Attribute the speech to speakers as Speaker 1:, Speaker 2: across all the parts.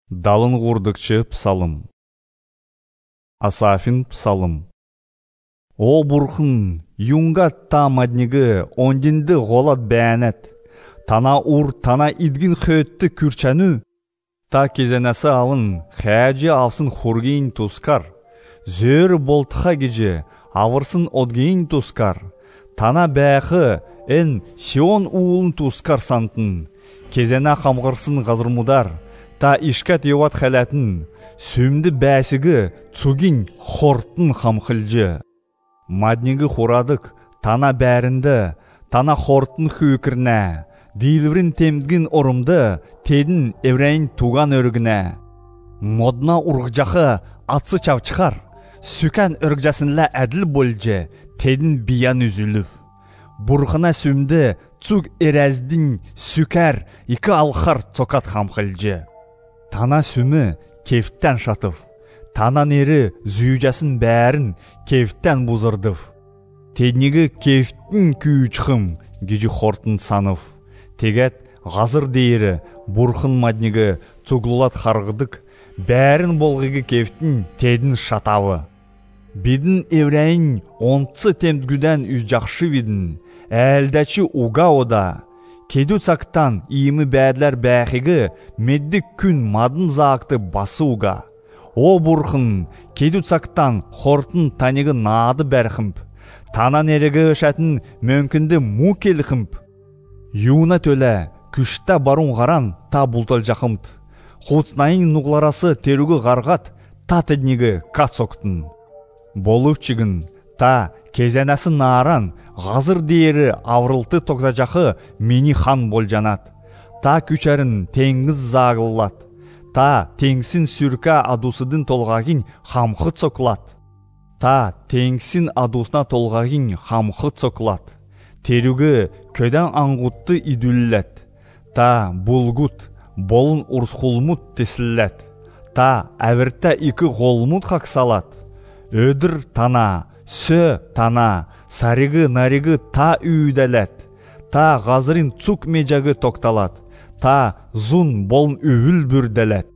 Speaker 1: Далын курдукчу псалым. Асафин псалым. О бурхун, юнга та мадниги ондинди голат бәәнет. Тана ур, тана идгин хөйтті күрчәнү. Та кезенесі алын, хәжі авсын хургейн тускар. Зөр болтыха геже, авырсын одгейн тускар. Тана бәәхі, эн Сион уылын тускар сантын. Кезена хамғырсын ғазырмудар. Та ишкат еват хәләтін, сөмді бәсігі цугин хортын хамхылжы. Маднигі хурадык, тана бәрінді, тана хортын хүкірнә, дейілврін темдгін орымды, тедін еврейн туған өргінә. Модна урғжақы атсы чавчықар, сүкән өргжасынла әділ болжы, тедін биян үзіліп. Бұрғына сөмді цуг эрәздін сүкәр, икі алхар цокат хамхылжы. Тана сүмі кефттен шатып, тана нері зүйжасын бәрін кефттен бұзырдып. Теднігі кефттін күйчхым гежі хортын санып. Тегет ғазыр дейірі бұрхын маднігі цуглулат харғыдық, бәрін болғығы кефттін тедін шатавы. Бидін еврейін онцы темдгүден үзжақшы видін, әлдәчі уға ода. Кеду цактан иімі бәділер бәхігі меддік күн мадын зақты басы уға. О бұрхын, кеду цактан хортын танығы нады бәрхімп. Тана нерігі өшәтін мөмкінді му келіхімп. Юна төлі, күшті барун ғаран та бұлтал жақымт. Құтнайын нұғларасы терігі ғарғат та теднігі кат соқтын. Болывчығын, та кезенесі наран, ғазыр дейірі аврылты тоқтажақы мені хан болжанат. Та күчәрін теңіз зағылат. Та теңсін сүрка адусыдың толғағын хамқыт соқлат. Та теңсін адусына толғағын хамқыт соқлат. Терігі көден аңғутты идүлләт. Та бұлғут, болын ұрсқұлмұт тесілләт. Та әвіртті икі ғолмұт қақсалат. Өдір тана, сө тана, сарығы нарығы та үйдәләт. Та ғазырын цук межағы тоқталат. Та зун болын үйіл бүрдәләт.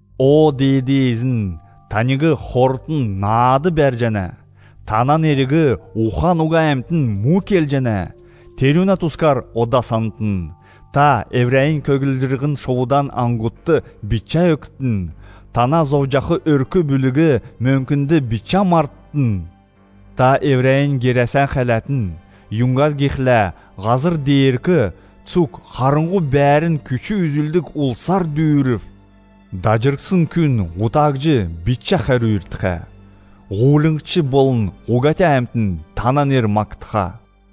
Speaker 1: О дейдейзін, танығы хортын нады бәржәнә. Танан ерігі ухан уға әмтін му келжәнә. Терюна тускар ода сантын. Та еврейін көгілдірігін шоудан аңғытты бича өктін. Тана зовжақы өркі бүлігі мөмкінді бича марттын. Та еврейін кересен қәләтін, юңғат гехлә, ғазыр дейіркі, цук қарыңғы бәрін күчі үзілдік ұлсар дүйіріп. Дажырқсын күн ұтағжы бича қәрі үртіға. Ғулыңчы болын ұғаты әмтін тананер мақтыға.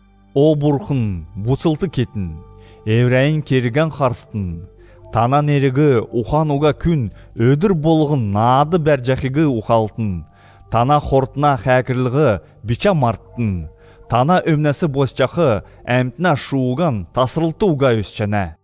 Speaker 1: О бұрқын бұцылты кетін, еврейін керген қарстын. Тана нерігі ухан уға күн өдір болғын нады бәр жақығы ұқалтын. Тана хортына қәкірлігі бича марттын. Тана өмнәсі бос жақы әмтіна шуыған тасырылты уға өсчәнә.